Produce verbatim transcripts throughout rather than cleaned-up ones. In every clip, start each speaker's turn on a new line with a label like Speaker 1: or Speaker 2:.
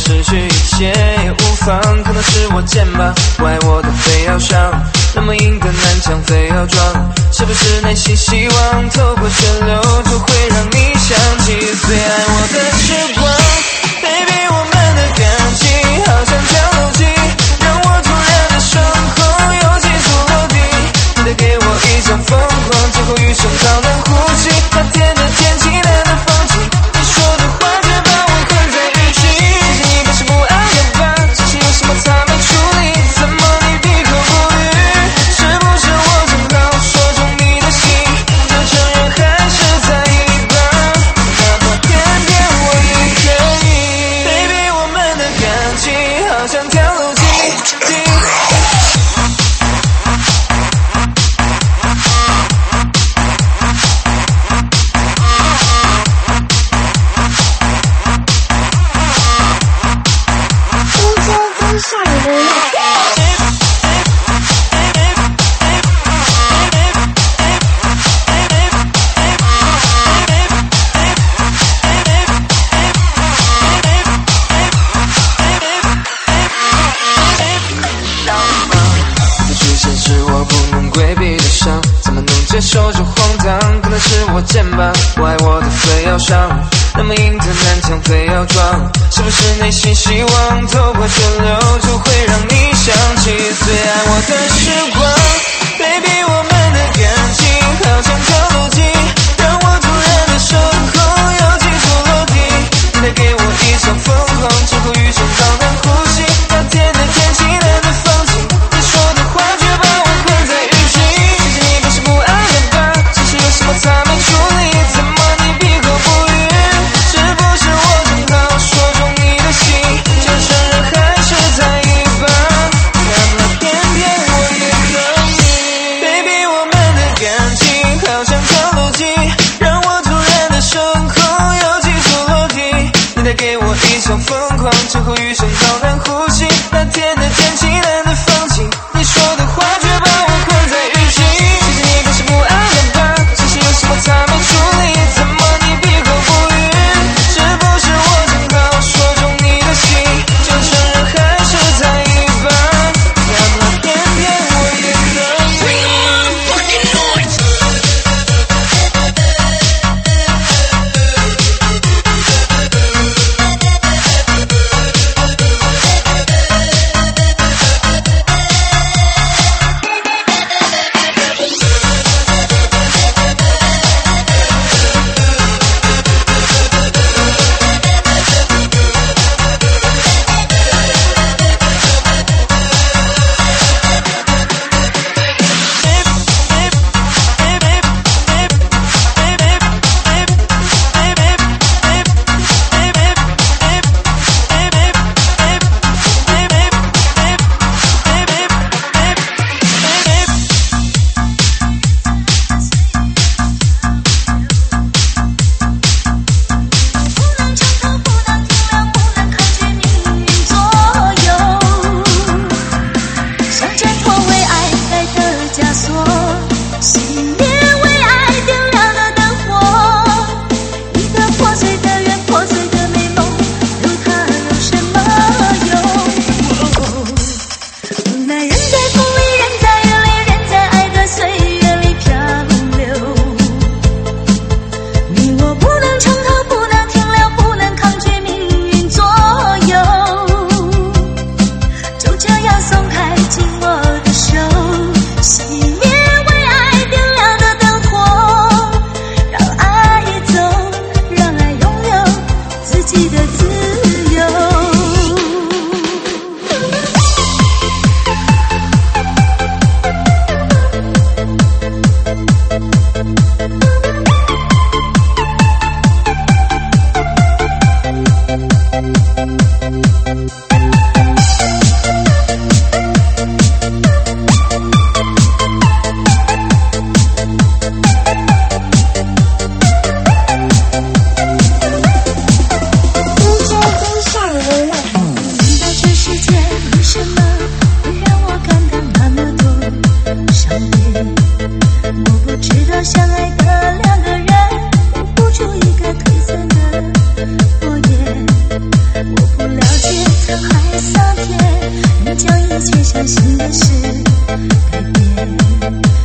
Speaker 1: 失去一切也无妨，可能是我贱吧，不爱我的非要上，那么硬的南墙非要撞，是不是内心希望透过血流就会让你想起最爱我的时光。 Baby 我们的感情好像条路径，让我突然的升空又急速落地，你得给我一场疯狂，最后余生好难呼吸，那天的天气难的放弃，你说的话却把我困在雨季，其实你不是不爱了吧，只是有什么他没处理，怎么你闭口不语，是不是我正好说中你的心，就承认还是在一旁，哪怕偏偏我也可以。 Baby 我们的感情好像条路径。 接受这荒唐，可能是我贱吧，不爱我的非要上，那么硬的南墙非要撞，是不是内心希望透过血流就会让你想起最爱我的时光。 Baby 我们的感情好像条路径，让我突然的升空又急速落地，你得给我一场疯狂，最后余生好难呼吸，那天的天气难得放晴，你说的话却把我困在雨季，其实你不是不爱。 我才没处理，怎么你闭口不语？是不是我正好说中你的心，就承认还是在一旁，哪怕偏偏我也可以。Baby 我们的感情好像条路径，让我突然的升空又急速落地，你得给我一场疯狂，最后余生好难呼吸，那天的天气难得放晴，你说的话却把我困在雨季，其实你不是不爱了吧？ 我才没处理，怎么你闭口不语？是不是我正好说中你的心，就承认还是在一旁，哪怕偏偏我也可以。
Speaker 2: We'll be right back.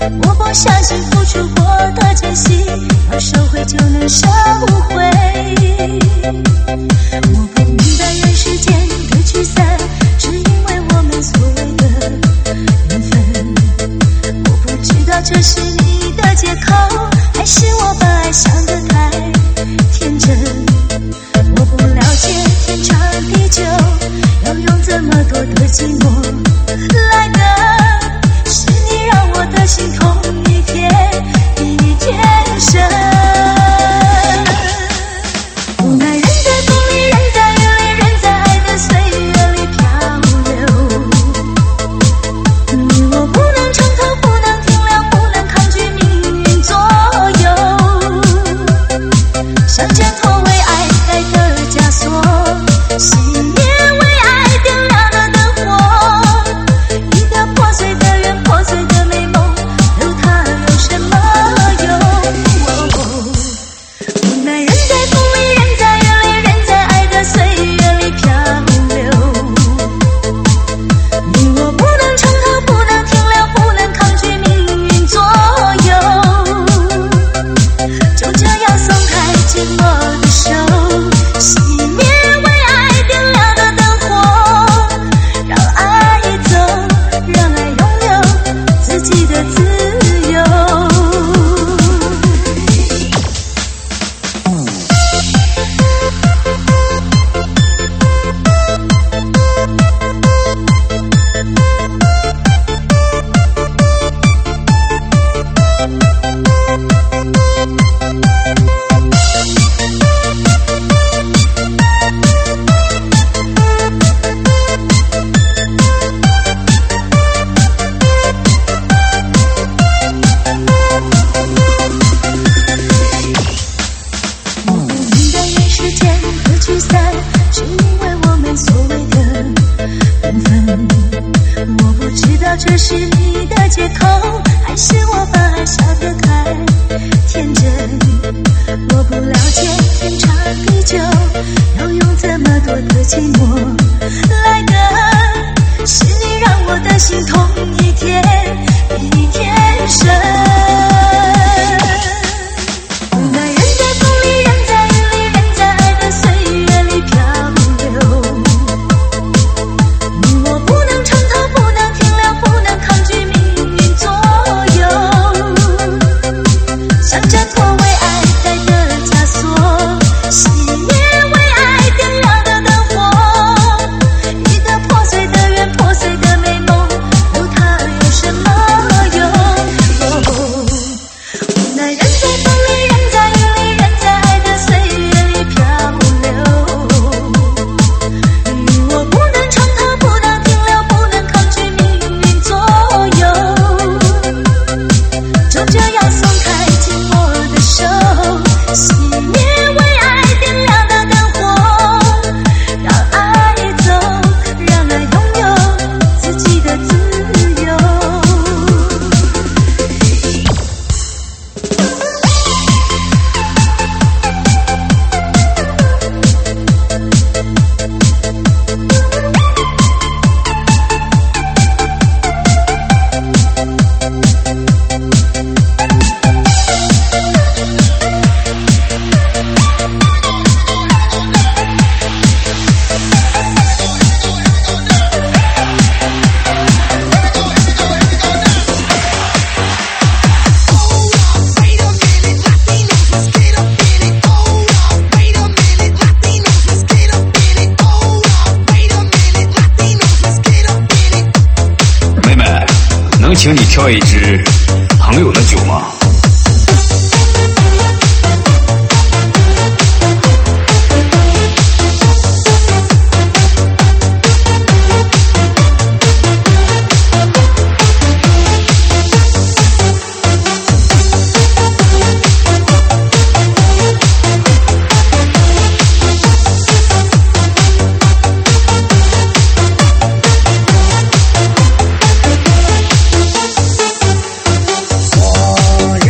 Speaker 2: 我不相信付出过的艰辛，要收回就能收回。我不明白人世间的聚散，是因为我们所谓的缘分。我不知道这是你的借口，还是我把爱想得太天真。我不了解天长地久，要用这么多的寂寞来的，是你让我的心痛一天一天深。无奈人在风里，人在雨里，人在爱的岁月里漂流。你我不能从头，不能停留，不能抗拒命运左右。想挣脱为爱戴的枷锁，熄灭为爱点亮的灯火。一个破碎的缘，破碎的美梦，有它有什么用？无奈人在风里，人在雨里，人在爱的岁月里漂流。你我不能从头，不能停留，不能抗拒命运左右。就这样松开紧握的手，熄灭为爱点亮的灯火，让爱走，让爱拥有自己的自由。我不明白人世间的聚散，是因为我们所谓的缘分。我不知道这是你的借口，还是我把爱想得太天真。我不了解天长地久，要用这么多的寂寞来的，是你让我的心痛一天一天深。无奈人在风里，人在雨里，人在爱的岁月里漂流。你我不能从头，不能停留，不能抗拒命运左右。想挣脱为爱戴的枷锁，熄灭为爱点亮的灯火。一个破碎的缘，破碎的美梦，有它有什么用？无奈人在风里，人在雨里，人在爱的岁月里漂流。你我不能从头，不能停留，不能抗拒命运左右。就这样松开紧握的手，熄灭为爱点亮的灯火，让爱走，让爱拥有自己的自由。
Speaker 3: 能请你挑一支朋友的酒吗？
Speaker 4: 我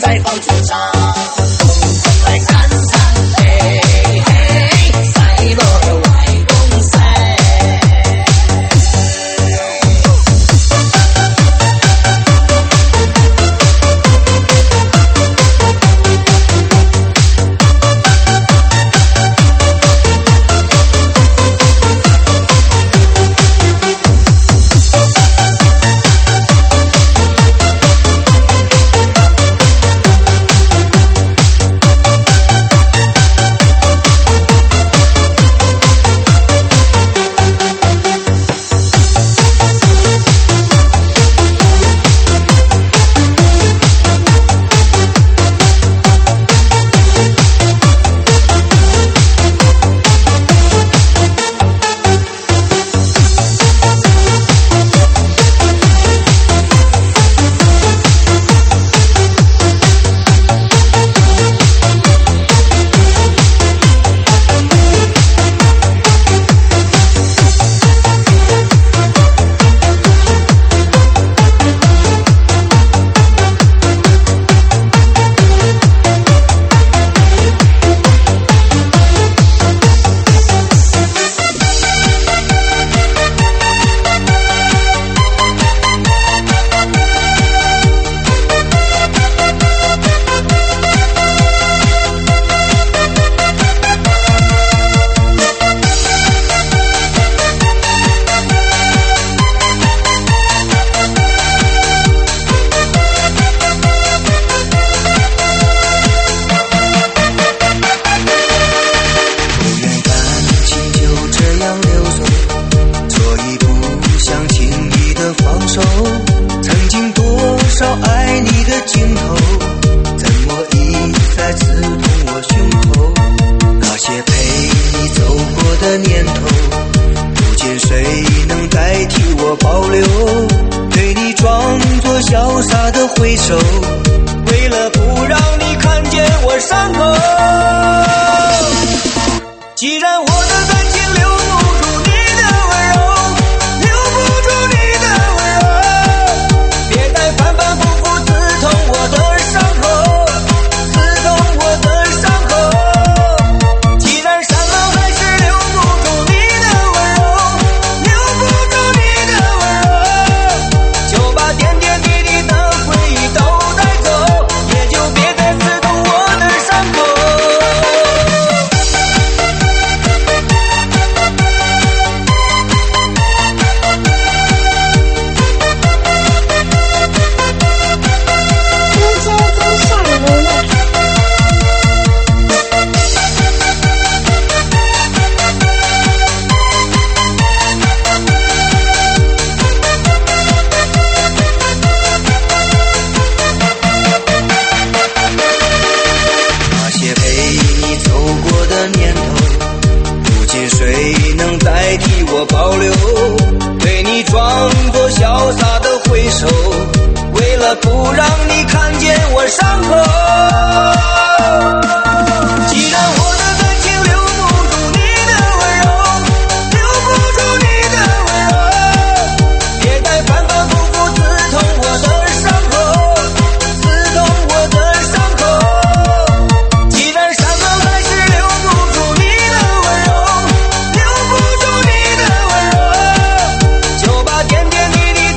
Speaker 4: 在放出场，共同来看看，嘿嘿，赛罗的外公赛。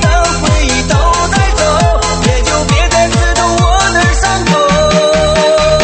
Speaker 1: 我的伤口。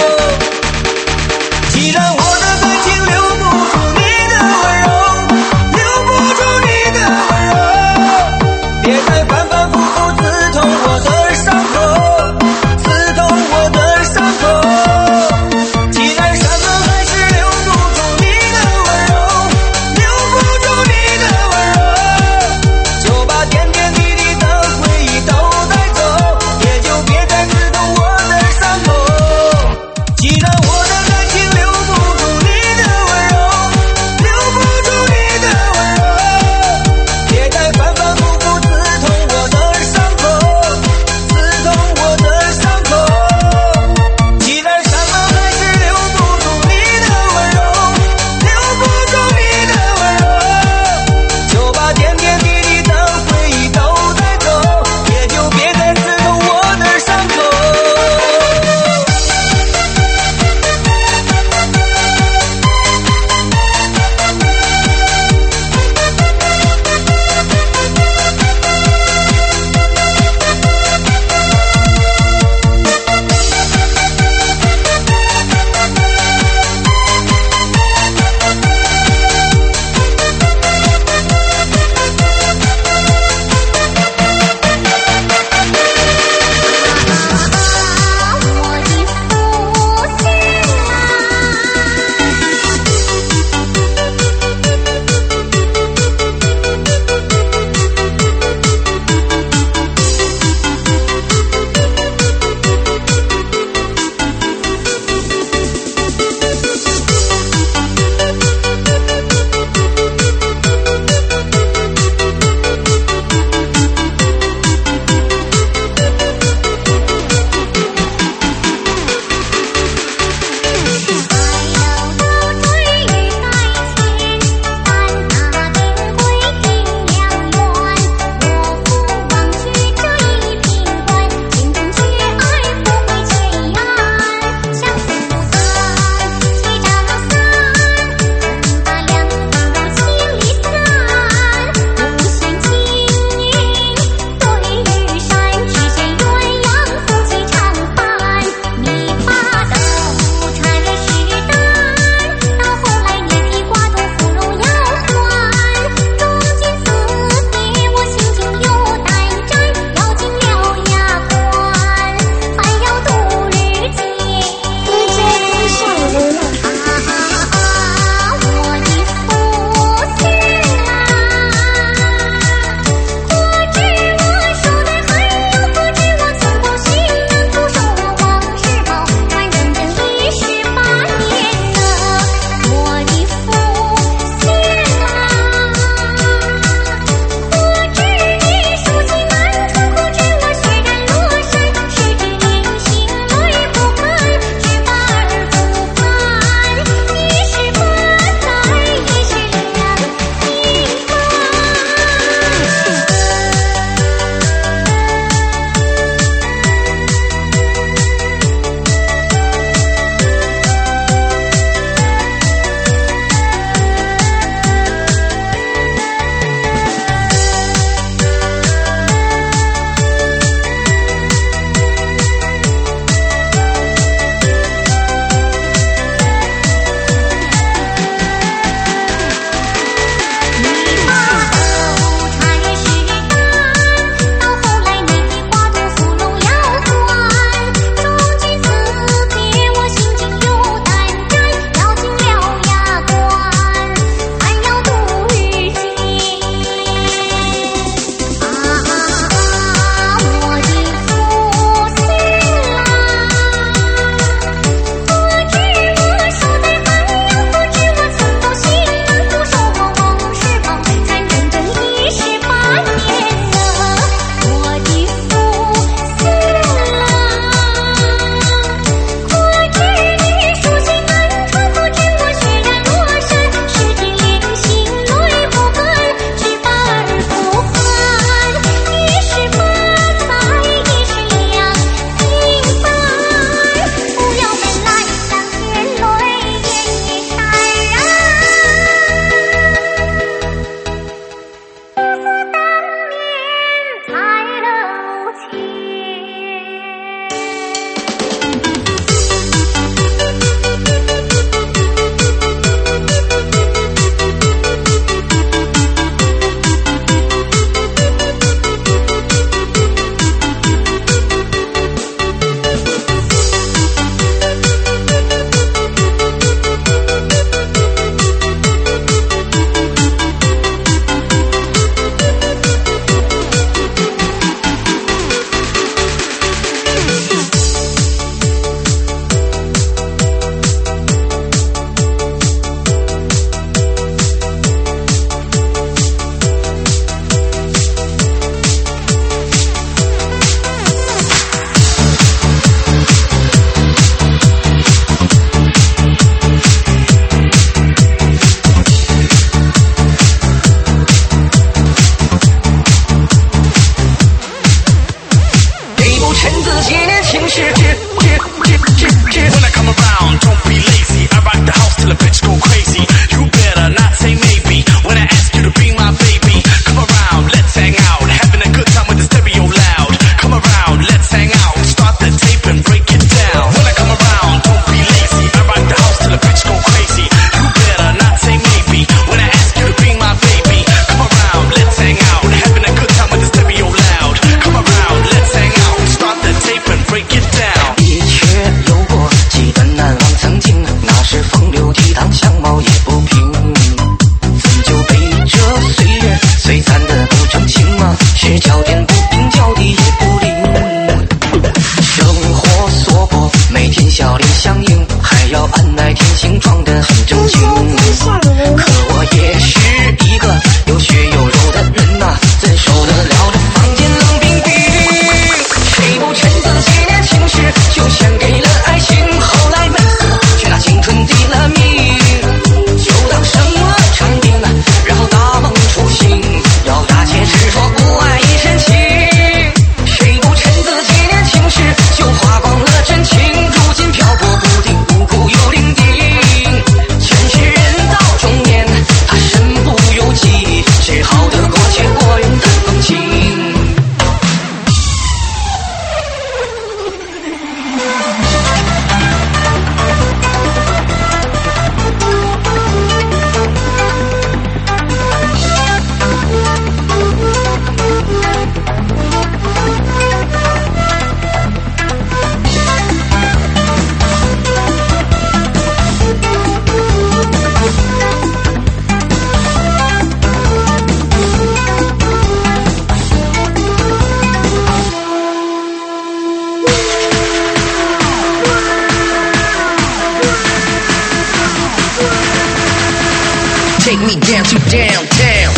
Speaker 4: 形装得很正经，可我也是一个有血有肉的人呐、啊，怎受得了这房间冷冰冰？谁不趁自己年轻时就献给了爱情，后来闷死，却拿青春抵了命，就当生了场病，然后大梦初醒，咬牙切齿说不爱一身情。谁不趁自己年轻时就花光了真情，如今漂泊不定，无故又伶仃。前世人到中年，他身不由己，只好得过且过云淡风轻。Take me down to downtown.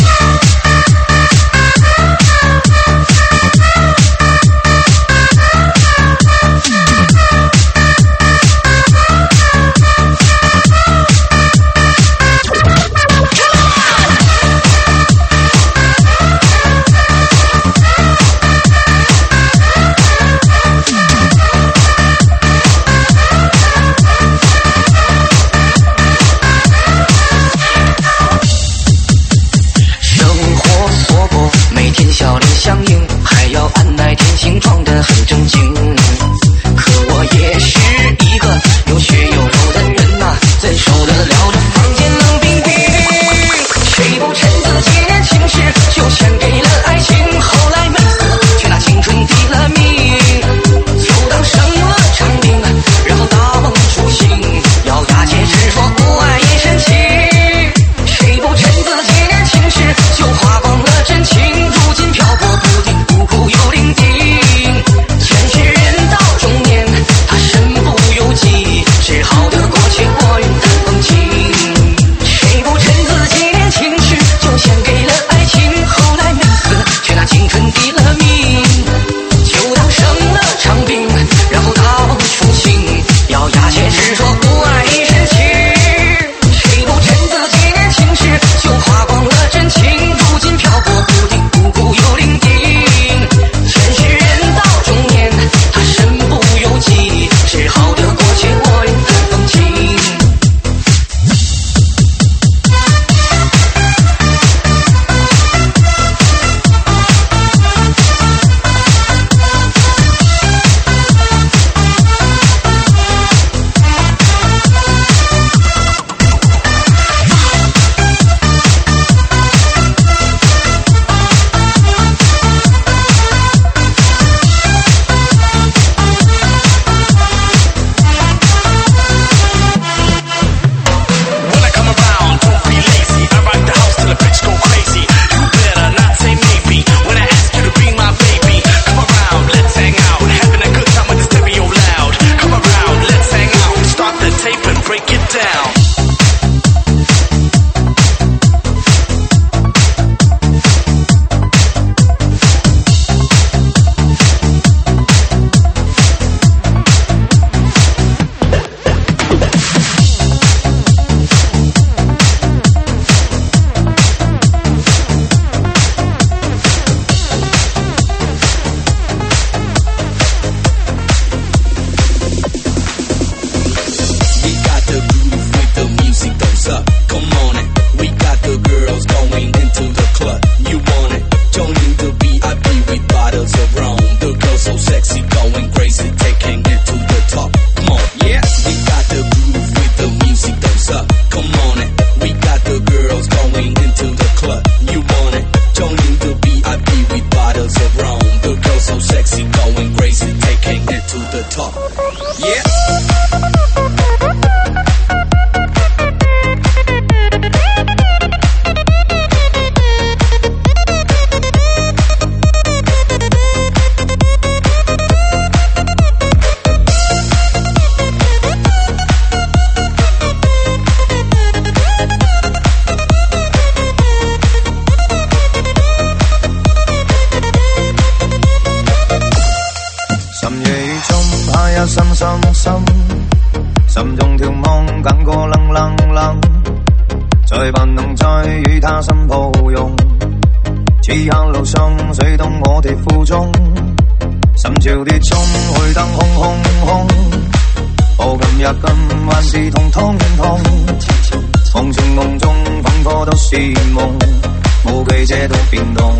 Speaker 1: 深深深，心中眺望，感覺冷冷冷，再不能再與他心抱擁。此刻路上水凍我哋腹中，心潮跌中去得空空空。我今日今晚是痛痛痛，夢情夢中仿佛都是夢，無懼這都變動。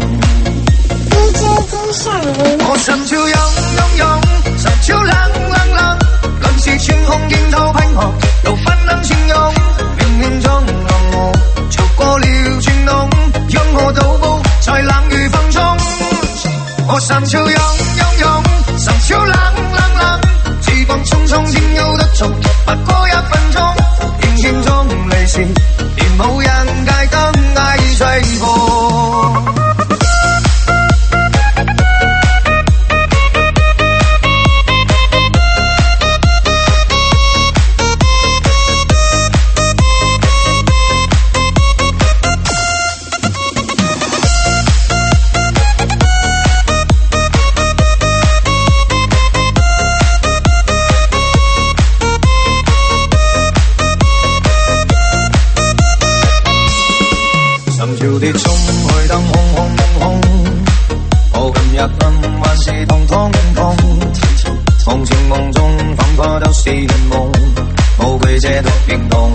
Speaker 1: 我心潮湧湧湧，心潮冷冷冷，臨時穿空鏡頭噴汗，都不能形容。冥冥中讓我超過了轉動，讓我倒步在冷雨風中。我心潮湧湧湧，心潮冷冷冷，時光匆匆竟有得重，不過一分鐘，影影中離時，連無人街燈愛吹過。跌衝去得空空空，我今日今晚是痛痛痛，夢情夢中仿佛都是夢，無懼這都變動。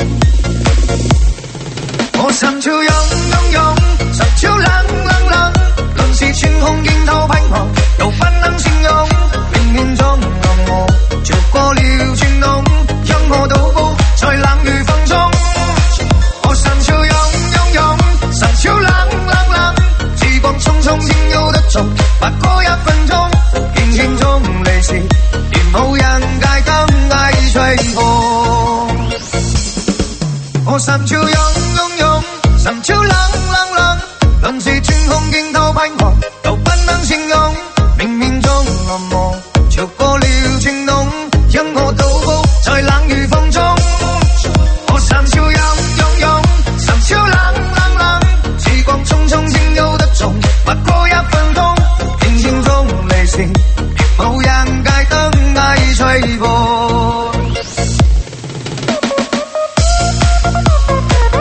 Speaker 1: 我心潮湧湧湧，心潮冷冷冷，臨時穿空鏡頭噴汗，都不能形容。冥冥中讓我超過了轉動，讓我倒步在冷雨風中。我心潮湧湧湧，心潮冷冷冷，時光匆匆竟有得重，不過一分鐘，影影中離時，連無人街燈愛吹過。我心潮湧湧湧，心潮冷冷冷，臨時穿空鏡頭噴汗，都不能形容。冥冥中臨我超過了轉動，讓我倒步在冷雨風中。我心潮湧湧湧，心潮冷冷冷，時光匆匆竟有得重，不過一分鐘，影影中離時，連無人街燈愛吹過。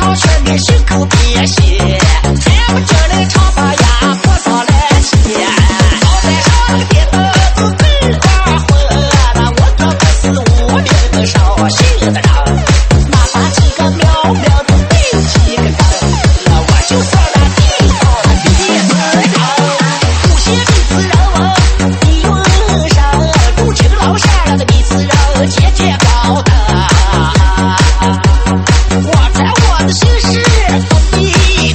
Speaker 4: 好学你时刻别歇，天不这里长发呀，脖上来斜，脑袋上个跌得子根花混，那我可不是无名少姓的人，哪怕几个苗苗的背几个人，我就是那地上的鼻子人，不写鼻子人，你用上不知老山上的鼻子人，节节高的。我在我的姓氏封闭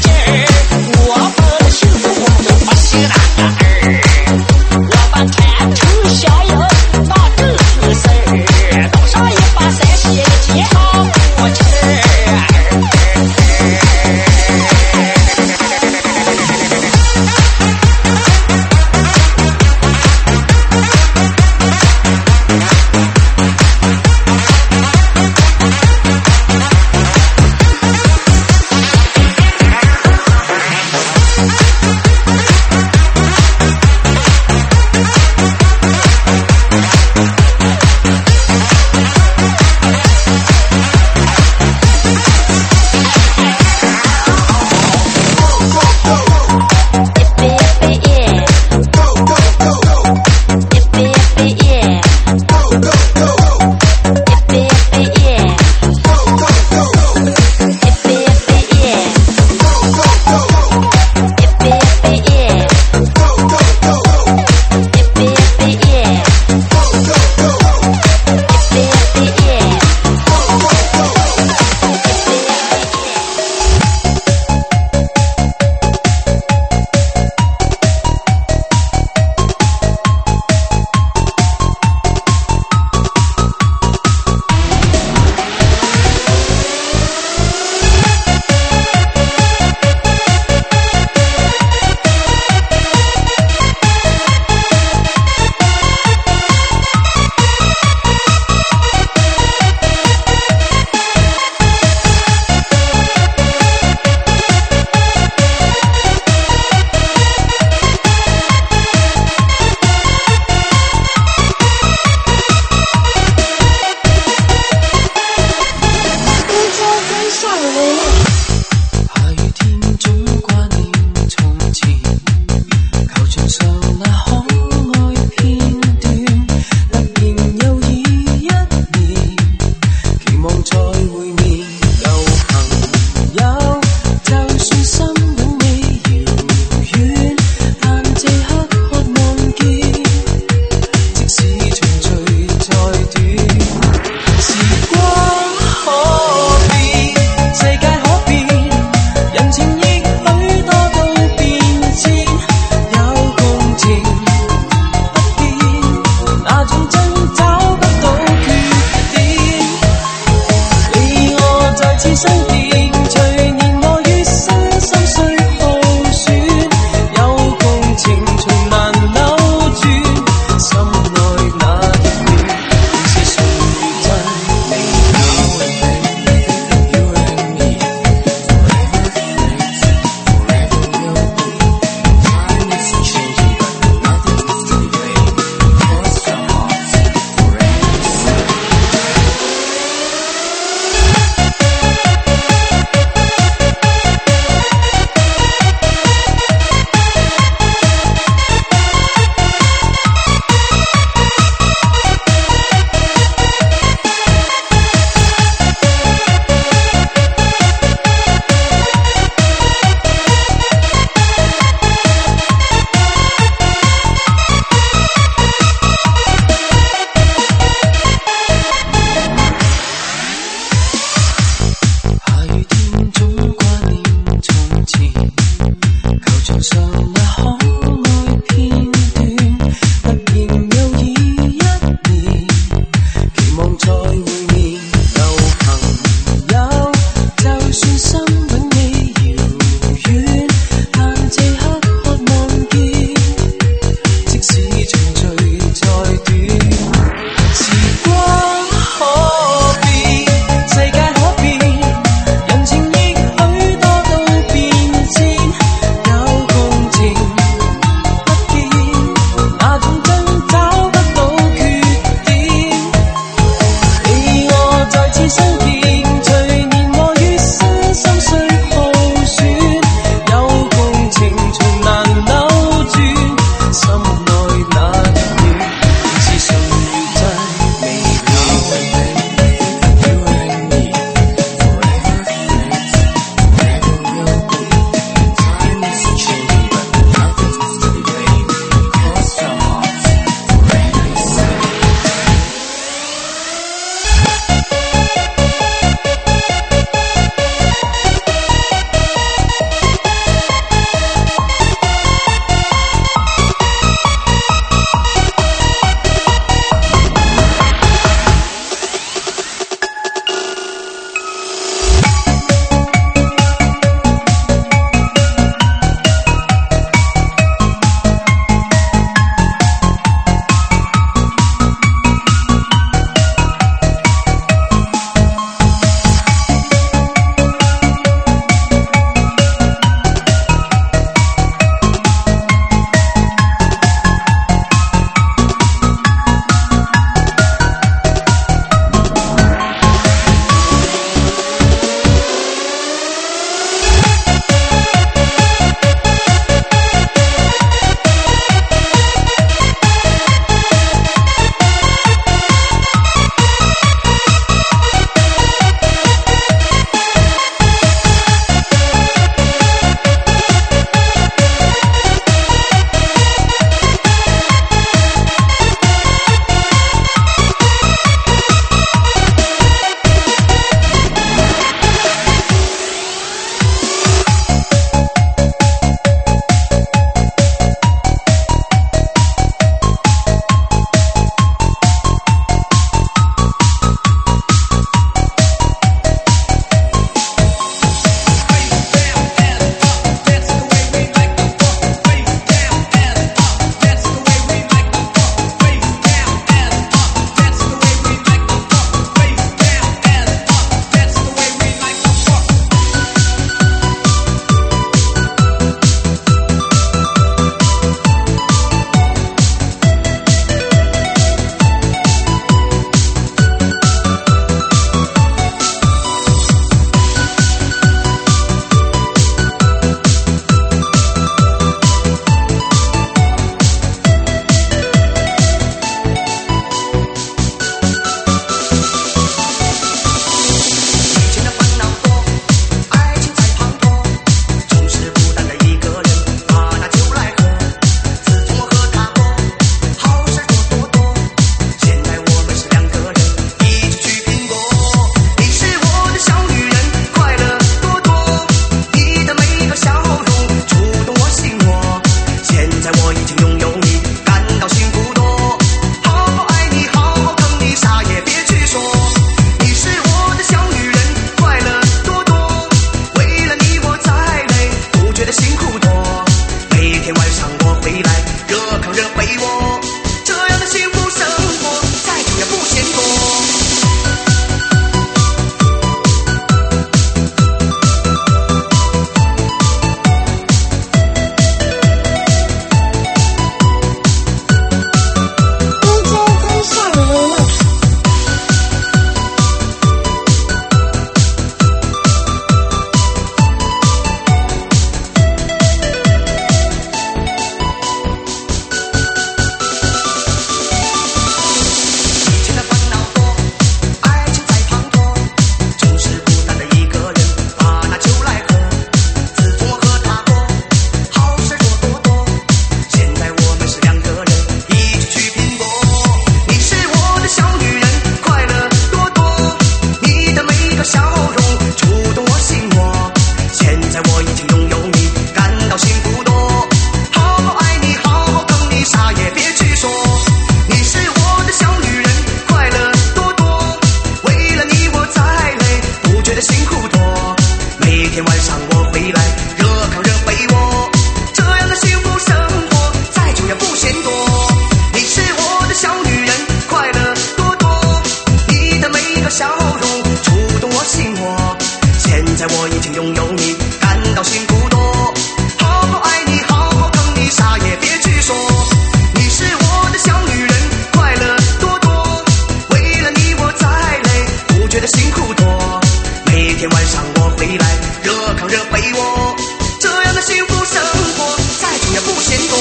Speaker 4: 我回来，热炕热被窝，这样的幸福生活再久也不嫌多。你是我的小女人，快乐多多，你的每一个笑容触动我心窝。现在我已经拥有你，感到幸福多，好好爱你，好好疼你，啥也别去说。你是我的小女人，快乐多多，为了你我再累，不觉得辛苦多。每天晚上我回来，热炕热被窝，这样的幸福生活再久也不嫌多。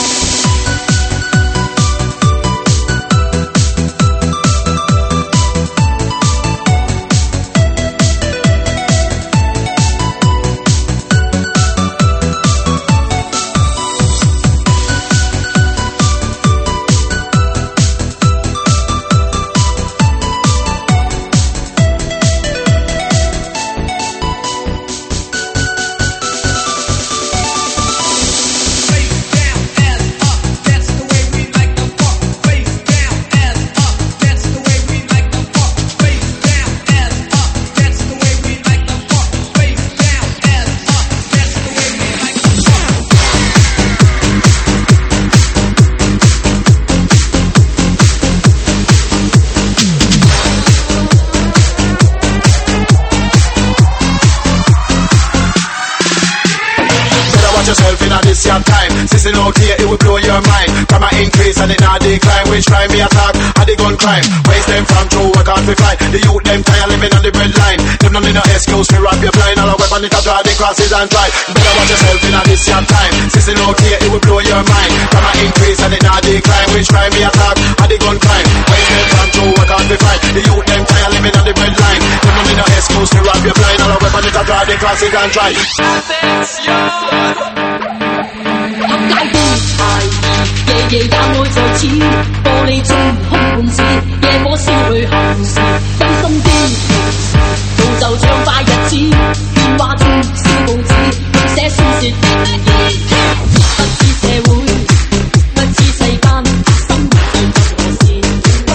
Speaker 5: Sissing out here, it will blow your mind. Crime increase and it not decline. Which crime me attack? Had the gun crime. Waste them from true, work hard to fly. The youth them tired living on the bread line. Them not need no excuse to rob your blind. All a weapon it a draw the crosses and try. Better watch yourself in this your time. Sissing out here, it will blow your mind. Crime increase and it not decline. Which crime me attack? Had the gun crime. Waste them from true, work hard to fly. The youth them tired living on the bread line. Them not need no excuse to rob your blind. All a weapon it a draw the crosses and try. Attention.
Speaker 6: 合街邊柴兒，夜夜也愛在此，玻璃中空半子，夜火燒去行時，陰森啲平時，造就暢快日子，電話中燒報紙，用寫書説意義，不知社會，不知世間，心意任何事，不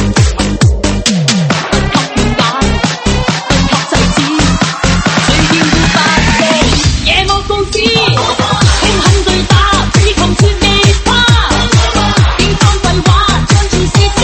Speaker 6: 給辯解，不給制止，誰見到發射，野惡報紙。最打，只窮說未怕，邊講廢話，將意思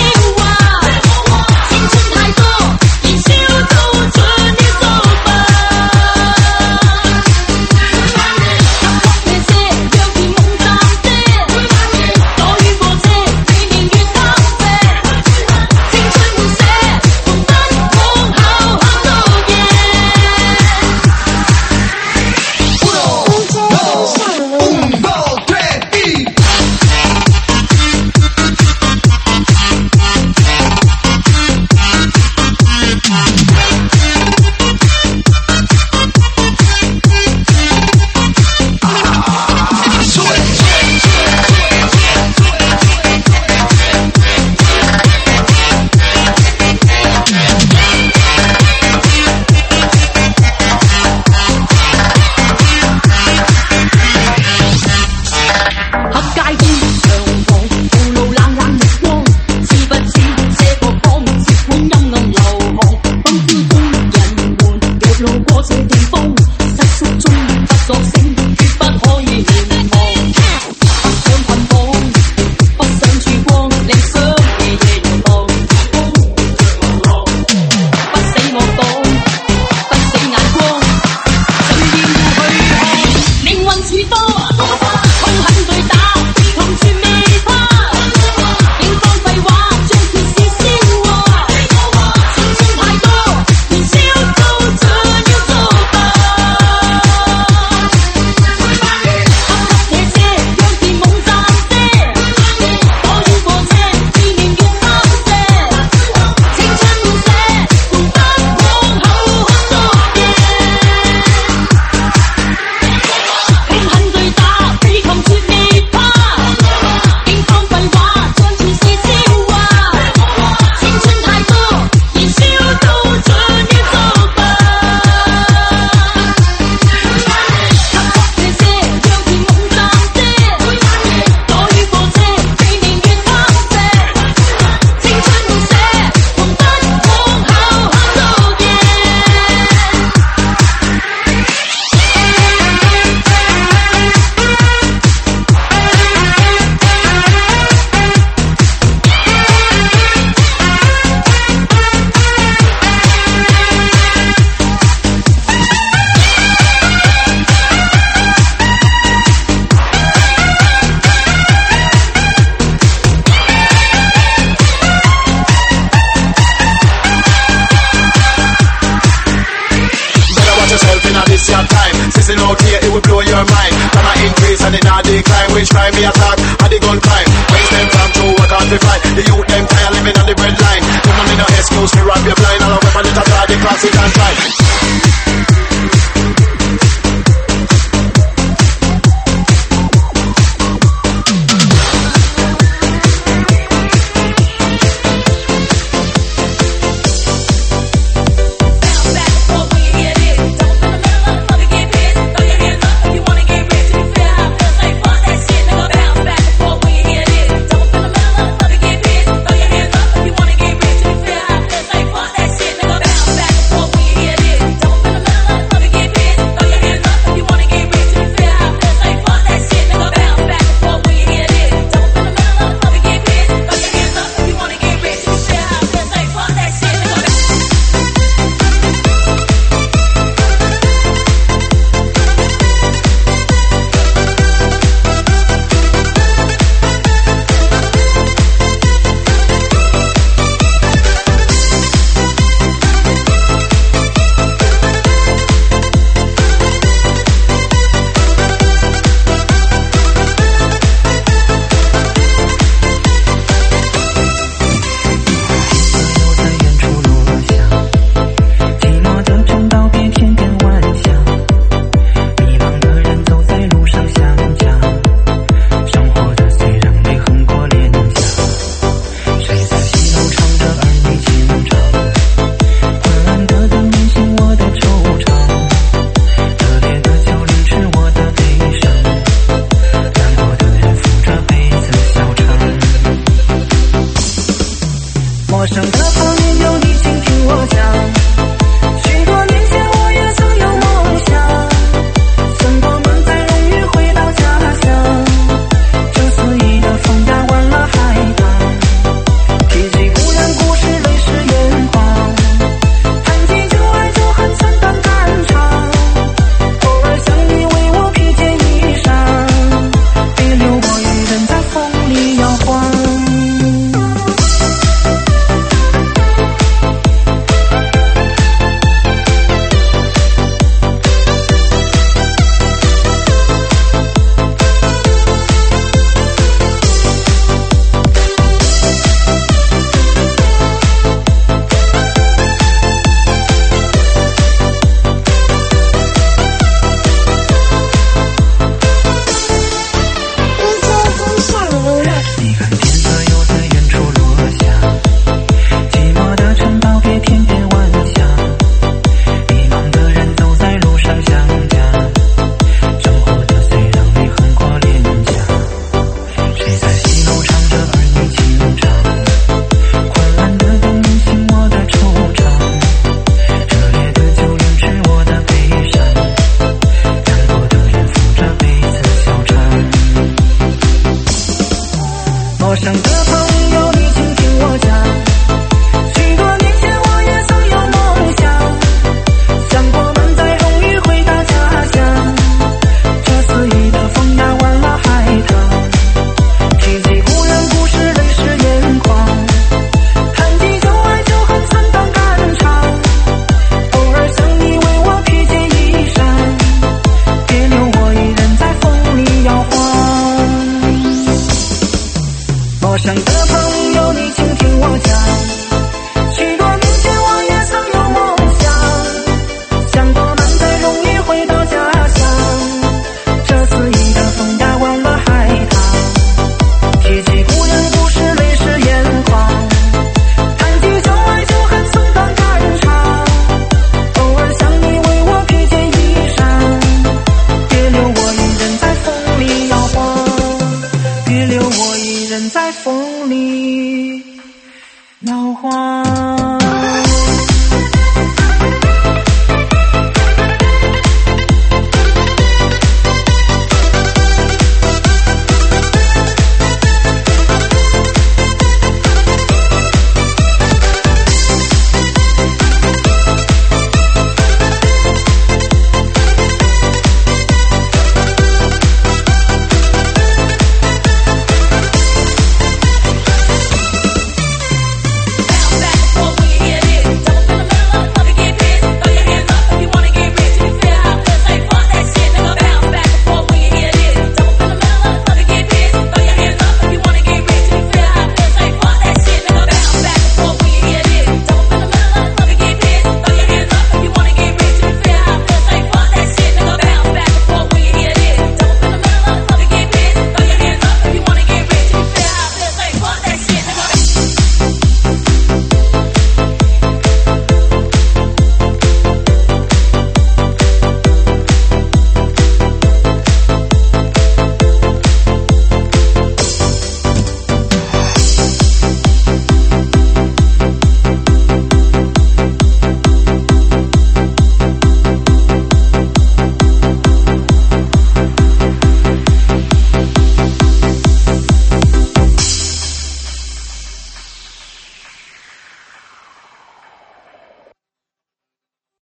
Speaker 5: selling out here, it will blow your mind. Come and increase and it not decline. Which crime me attack? How they gun crime? Where them from to work on to fight. The youth them tired living on the bread line. Them on in no excuse to rob your